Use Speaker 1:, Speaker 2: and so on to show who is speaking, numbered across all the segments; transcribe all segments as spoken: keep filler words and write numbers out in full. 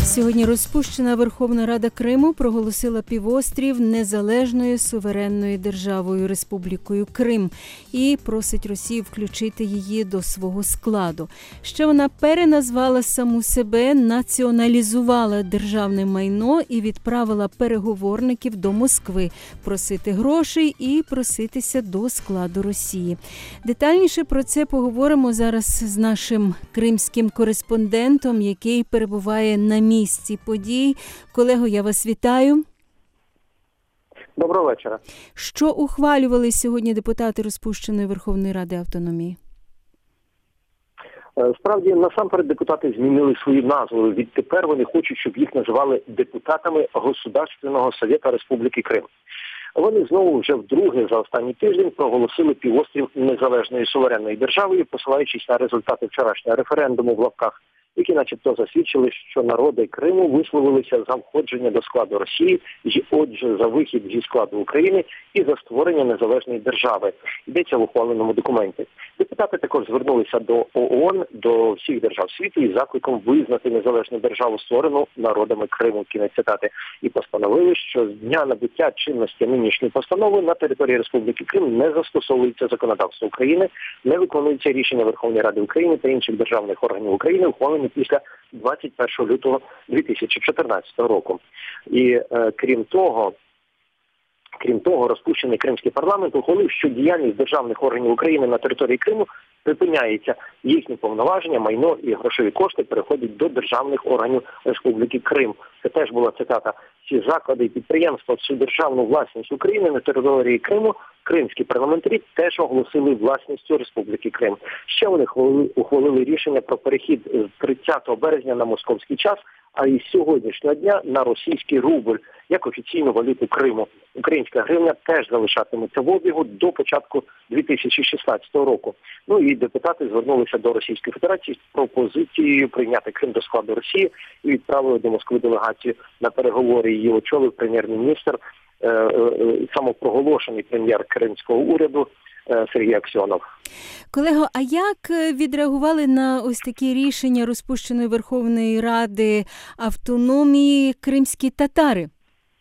Speaker 1: Сьогодні розпущена Верховна Рада Криму проголосила півострів незалежною суверенною державою Республікою Крим і просить Росію включити її до свого складу. Ще вона переназвала саму себе, націоналізувала державне майно і відправила переговорників до Москви просити грошей і проситися до складу Росії. Детальніше про це поговоримо зараз з нашим кримським кореспондентом, який перебуває на місці подій. Колего, я вас вітаю.
Speaker 2: Доброго вечора.
Speaker 1: Що ухвалювали сьогодні депутати розпущеної Верховної Ради автономії?
Speaker 2: Справді, насамперед, депутати змінили свої назви. Відтепер вони хочуть, щоб їх називали депутатами Государственного Совета Республіки Крим. Вони знову вже вдруге за останній тиждень проголосили півострів незалежною суверенною державою, посилаючись на результати вчорашнього референдуму в лапках, які начебто засвідчили, що народи Криму висловилися за входження до складу Росії, і отже за вихід зі складу України і за створення незалежної держави. Йдеться в ухваленому документі. Депутати також звернулися до ООН, до всіх держав світу із закликом визнати незалежну державу, створену народами Криму, кінець цитати, і постановили, що з дня набуття чинності нинішньої постанови на території Республіки Крим не застосовується законодавство України, не виконується рішення Верховної Ради України та інших державних органів України, ухвалені після двадцять першого лютого дві тисячі чотирнадцятого року. І е, крім того, Крім того, розпущений Кримський парламент ухвалив, що діяльність державних органів України на території Криму припиняється. Їхні повноваження, майно і грошові кошти переходять до державних органів Республіки Крим. Це теж була цитата. Ці заклади і підприємства, всю державну власність України на території Криму кримські парламентарі теж оголосили власністю Республіки Крим. Ще вони ухвалили рішення про перехід з тридцятого березня на московський час, а із сьогоднішнього дня на російський рубль, як офіційну валюту Криму. Українська гривня теж залишатиметься в обігу до початку дві тисячі шістнадцятого року. Ну і депутати звернулися до Російської Федерації з пропозицією прийняти Крим до складу Росії і відправили до Москви делегацію на переговори. Її очолив прем'єр-міністр, е, е, самопроголошений прем'єр кримського уряду Сергій Аксьонов.
Speaker 1: Колего, а як відреагували на ось такі рішення розпущеної Верховної Ради автономії кримські татари?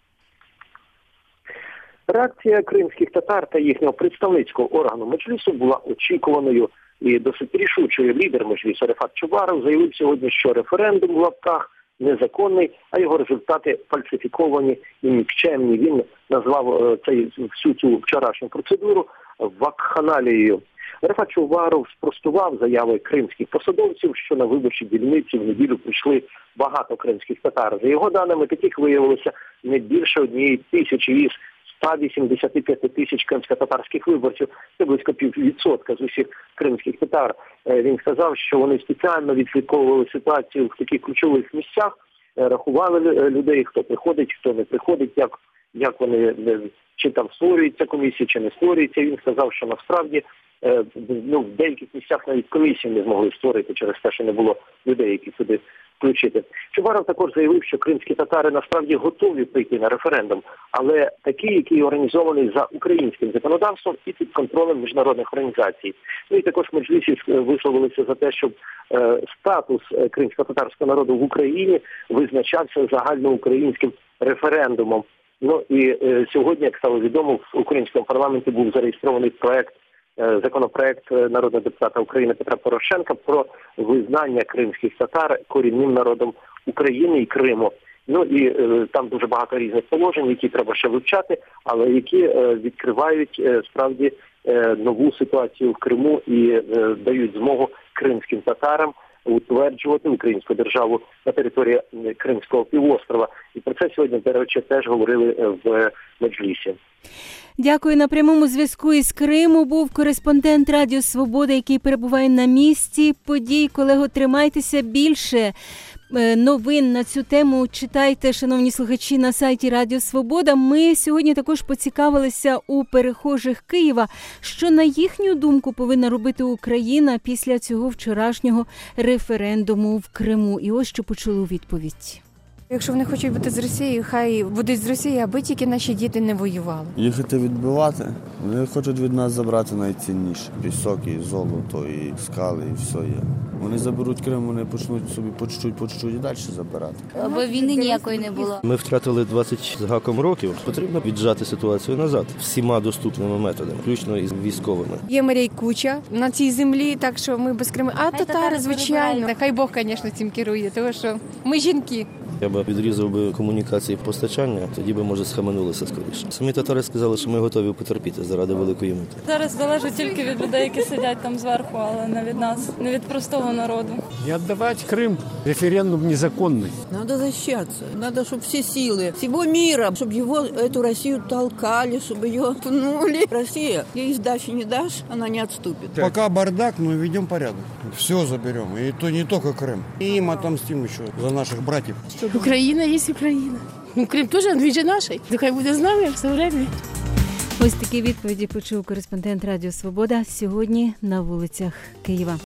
Speaker 2: Реакція кримських татар та їхнього представницького органу Меджлісу була очікуваною і досить рішучою. Лідер Меджлісу Рефат Чубаров заявив сьогодні, що референдум в лапках незаконний, а його результати фальсифіковані і нікчемні. Він назвав цей, всю цю вчорашню процедуру вакханалією. Рефат Чубаров спростував заяви кримських посадовців, що на виборчі дільниці в неділю прийшли багато кримських татар. За його даними, таких виявилося не більше однієї тисячі із ста вісімдесяти п'яти тисяч кримсько-татарських виборців. Це близько піввідсотка з усіх кримських татар. Він сказав, що вони спеціально відслідковували ситуацію в таких ключових місцях, рахували людей, хто приходить, хто не приходить, як, як вони, чи там створюється комісія, чи не створюється. Він сказав, що насправді ну, в деяких місцях навіть комісії не змогли створити через те, що не було людей, які сюди включити. Чубаров також заявив, що кримські татари насправді готові прийти на референдум, але такий, який організований за українським законодавством і під контролем міжнародних організацій. Ну і також Меджлісі висловилися за те, щоб е, статус кримсько-татарського народу в Україні визначався загальноукраїнським референдумом. Ну і е, сьогодні, як стало відомо, в українському парламенті був зареєстрований проект законопроект народного депутата України Петра Порошенка про визнання кримських татар корінним народом України і Криму. Ну і е, там дуже багато різних положень, які треба ще вивчати, але які е, відкривають е, справді е, нову ситуацію в Криму і е, дають змогу кримським татарам утверджувати українську державу на території Кримського півострова. І про це сьогодні, до речі, теж говорили в Меджлісі.
Speaker 1: Дякую. На прямому зв'язку із Криму був кореспондент Радіо Свобода, який перебуває на місці подій. Колего, тримайтеся більше. Новин на цю тему читайте, шановні слухачі, на сайті Радіо Свобода. Ми сьогодні також поцікавилися у перехожих Києва, що, на їхню думку, повинна робити Україна після цього вчорашнього референдуму в Криму. І ось що почули у відповідь.
Speaker 3: Якщо вони хочуть бути з Росією, хай будуть з Росією, аби тільки наші діти не воювали.
Speaker 4: Їхати відбивати, вони хочуть від нас забрати найцінніше. Пісок, і золото, і скали, і все є. Вони заберуть Крим, вони почнуть собі по чуть-чуть, по чуть-чуть і далі забирати.
Speaker 5: Аби війни ніякої не було.
Speaker 6: Ми втратили двадцять з гаком років. Потрібно віджати ситуацію назад всіма доступними методами, включно із військовими.
Speaker 3: Є Марій Куча на цій землі, так що ми без Криму. А татари, звичайно. Хай Бог, звісно, цим керує, тому що ми жінки.
Speaker 6: Я б відрізав би комунікації постачання, тоді би, може, схаменулися скоріше. Самі татари сказали, що ми готові потерпіти заради великої мети.
Speaker 7: Зараз залежить тільки від людей, які сидять там зверху, але не від нас, не від простого народу.
Speaker 8: Не отдавать Крым. Референдум незаконный.
Speaker 9: Надо защищаться. Надо, чтобы все силы всего мира, чтобы его, эту Россию толкали, чтобы ее пнули. Россия, ей сдачи не дашь, она не отступит.
Speaker 8: Пока бардак, но ведем порядок. Все заберем. И то не только Крым. И им отомстим еще за наших братьев.
Speaker 10: Україна є Україна. Ну, Крим теж, він же наш. Нехай буде з нами все время.
Speaker 1: Ось такі відповіді почув кореспондент Радіо Свобода сьогодні на вулицях Києва.